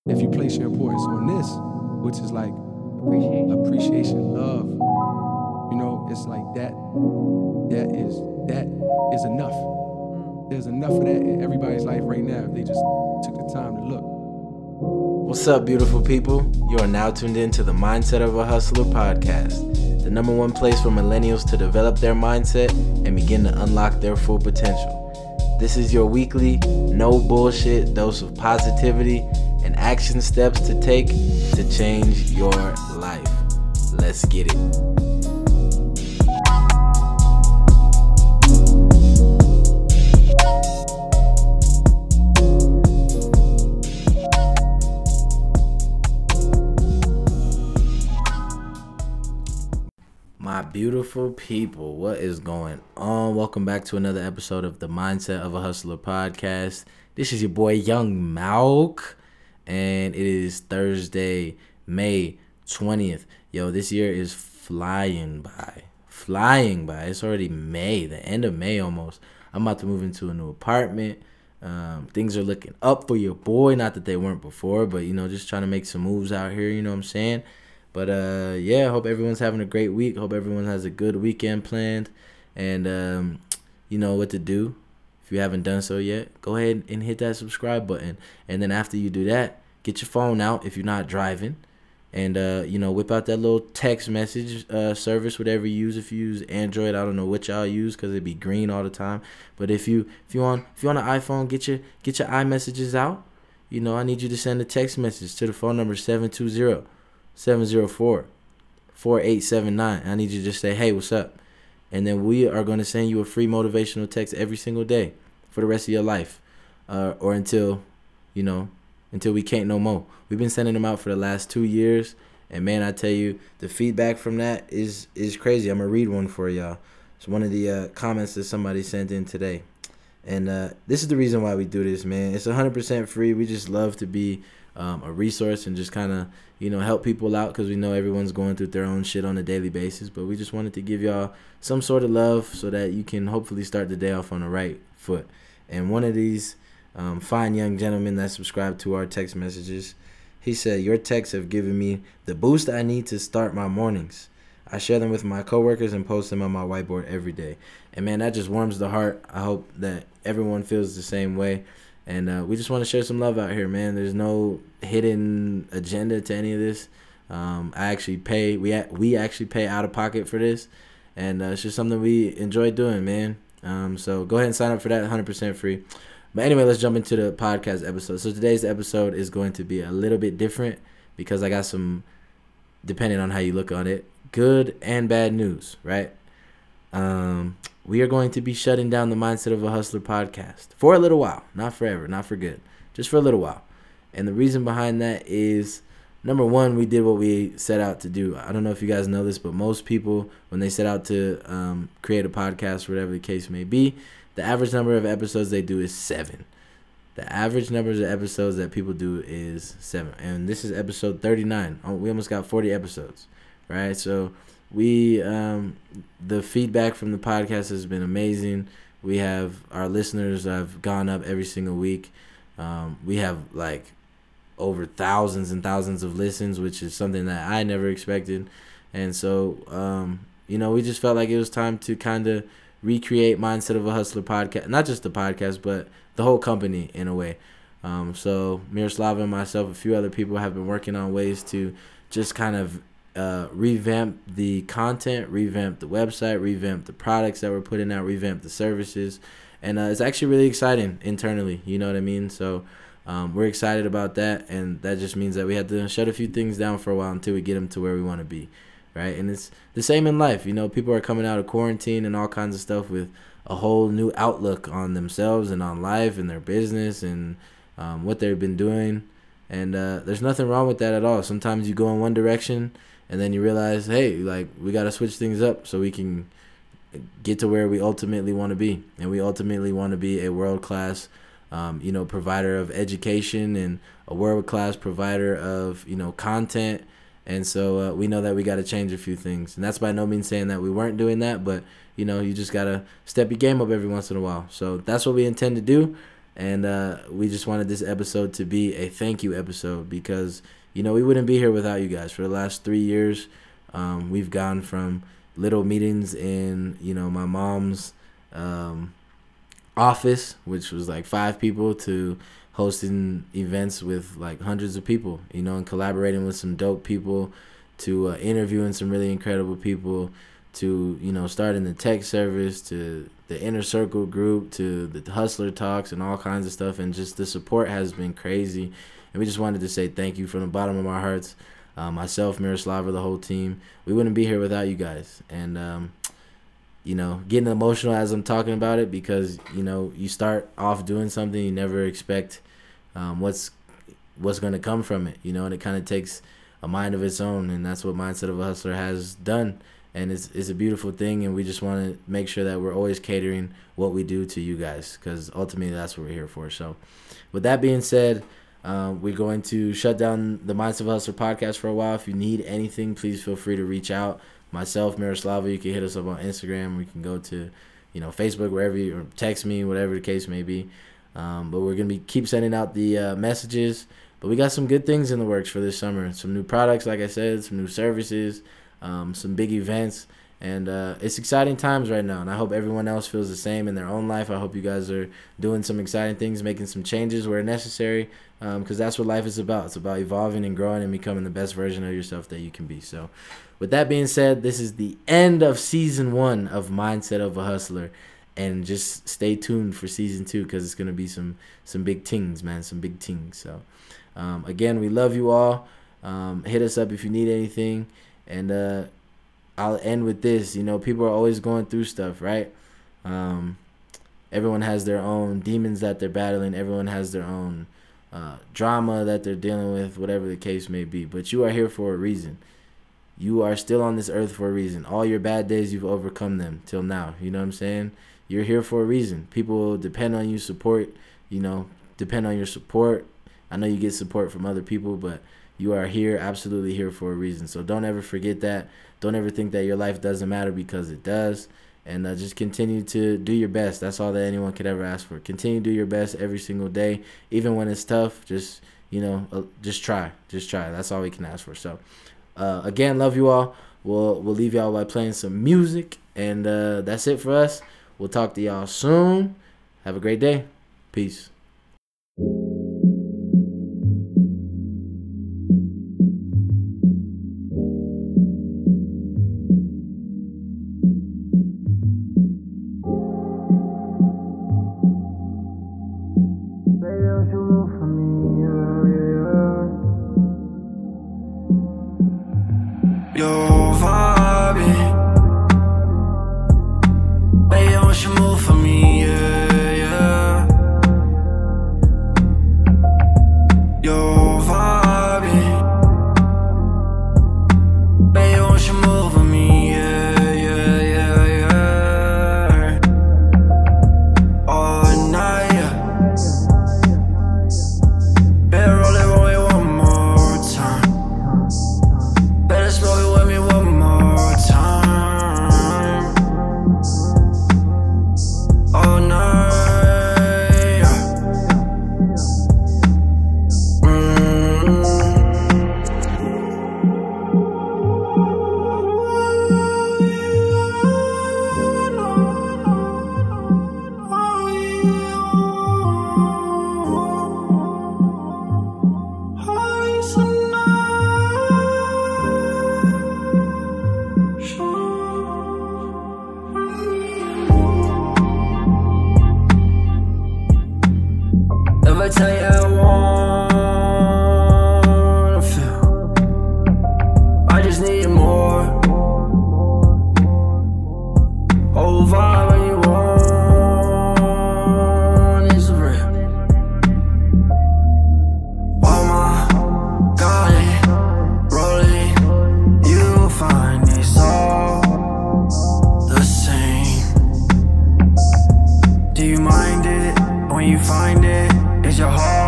if you place your importance on this, which is like appreciation, love, it's like that is enough. There's enough of that in everybody's life right now if they just took the time to look. What's up, beautiful people? You are now tuned in to the Mindset of a Hustler podcast, the number one place for millennials to develop their mindset and begin to unlock their full potential. This is your weekly, no bullshit dose of positivity and action steps to take to change your life. Let's get it. My beautiful people, what is going on? Welcome back to another episode of the Mindset of a Hustler podcast. This is your boy Young Malk, and it is Thursday, May 20th. Yo, this year is flying by. It's already May, the end of May almost. I'm about to move into a new apartment. Things are looking up for your boy. Not that they weren't before, but just trying to make some moves out here. You know what I'm saying? But yeah, hope everyone's having a great week. Hope everyone has a good weekend planned. And you know what to do. If you haven't done so yet, go ahead and hit that subscribe button. And then after you do that, get your phone out if you're not driving. And whip out that little text message service, whatever you use. If you use Android, I don't know what y'all use because it'd be green all the time. But if you on an iPhone, get your iMessages out. I need you to send a text message to the phone number 720-704-4879. I need you to just say, hey, what's up? And then we are going to send you a free motivational text every single day for the rest of your life, or until we can't no more. We've been sending them out for the last 2 years, and man, I tell you, the feedback from that is crazy. I'm going to read one for y'all. It's one of the comments that somebody sent in today. And this is the reason why we do this, man. It's 100% free. We just love to be a resource and just kind of, help people out because we know everyone's going through their own shit on a daily basis. But we just wanted to give y'all some sort of love so that you can hopefully start the day off on the right foot. And one of these fine young gentlemen that subscribed to our text messages, he said, your texts have given me the boost I need to start my mornings. I share them with my coworkers and post them on my whiteboard every day. And man, that just warms the heart. I hope that everyone feels the same way. And we just want to share some love out here, man. There's no hidden agenda to any of this. I actually pay. We actually pay out of pocket for this, and it's just something we enjoy doing, man. So go ahead and sign up for that, 100% free. But anyway, let's jump into the podcast episode. So today's episode is going to be a little bit different because I got some, depending on how you look on it, good and bad news, right? We are going to be shutting down the Mindset of a Hustler podcast for a little while. Not forever, not for good. Just for a little while. And the reason behind that is, number one, we did what we set out to do. I don't know if you guys know this, but most people, when they set out to create a podcast, whatever the case may be, the average number of episodes they do is 7. The average numbers of episodes that people do is 7. And this is episode 39. We almost got 40 episodes, right? So we the feedback from the podcast has been amazing. We have our listeners have gone up every single week. We have like over thousands and thousands of listens, which is something that I never expected. And so we just felt like it was time to kind of recreate Mindset of a Hustler podcast, not just the podcast, but the whole company in a way. So Miroslava and myself, a few other people have been working on ways to just kind of revamp the content, revamp the website, revamp the products that we're putting out, revamp the services. And it's actually really exciting internally, you know what I mean? So we're excited about that, and that just means that we have to shut a few things down for a while until we get them to where we want to be, right? And it's the same in life. People are coming out of quarantine and all kinds of stuff with a whole new outlook on themselves and on life and their business and what they've been doing. And there's nothing wrong with that at all. Sometimes you go in one direction and then you realize, hey, like, we got to switch things up so we can get to where we ultimately want to be. And we ultimately want to be a world-class provider of education and a world-class provider of, content. And so we know that we got to change a few things. And that's by no means saying that we weren't doing that, but, you just got to step your game up every once in a while. So that's what we intend to do. And we just wanted this episode to be a thank you episode because, we wouldn't be here without you guys. For the last 3 years, we've gone from little meetings in, my mom's office, which was like 5 people, to hosting events with like hundreds of people, and collaborating with some dope people, to interviewing some really incredible people, to, starting the tech service, to the Inner Circle group, to the Hustler Talks and all kinds of stuff. And just the support has been crazy. And we just wanted to say thank you from the bottom of our hearts. Myself, Miroslava, the whole team. We wouldn't be here without you guys. And, getting emotional as I'm talking about it because, you start off doing something, you never expect what's going to come from it, and it kind of takes a mind of its own. And that's what Mindset of a Hustler has done. And it's a beautiful thing, and we just want to make sure that we're always catering what we do to you guys, because ultimately that's what we're here for. So with that being said, we're going to shut down the Mindset of a Hustler podcast for a while. If you need anything, please feel free to reach out. Myself, Miroslava, you can hit us up on Instagram. We can go to, Facebook, wherever you, or text me, whatever the case may be. But we're going to keep sending out the messages. But we got some good things in the works for this summer. Some new products, like I said, some new services, some big events, and it's exciting times right now, and I hope everyone else feels the same in their own life. I hope you guys are doing some exciting things, making some changes where necessary, because that's what life is about. It's about evolving and growing and becoming the best version of yourself that you can be. So with that being said, this is the end of season 1 of Mindset of a Hustler, and just stay tuned for season 2 because it's going to be some big things, man, some big things. So again, we love you all. Hit us up if you need anything. And I'll end with this. People are always going through stuff, right? Everyone has their own demons that they're battling. Everyone has their own drama that they're dealing with, whatever the case may be. But you are here for a reason. You are still on this earth for a reason. All your bad days, you've overcome them till now. You know what I'm saying? You're here for a reason. People depend on you, depend on your support. I know you get support from other people, but you are here, absolutely here for a reason. So don't ever forget that. Don't ever think that your life doesn't matter, because it does. And just continue to do your best. That's all that anyone could ever ask for. Continue to do your best every single day, even when it's tough. Just try. Just try. That's all we can ask for. So again, love you all. We'll leave y'all by playing some music, and that's it for us. We'll talk to y'all soon. Have a great day. Peace. I tell you I wanna feel, I just need more. Oh, vibe when you want is real. Oh my God, rolling, you find it's all the same. Do you mind it when you find it? Is your heart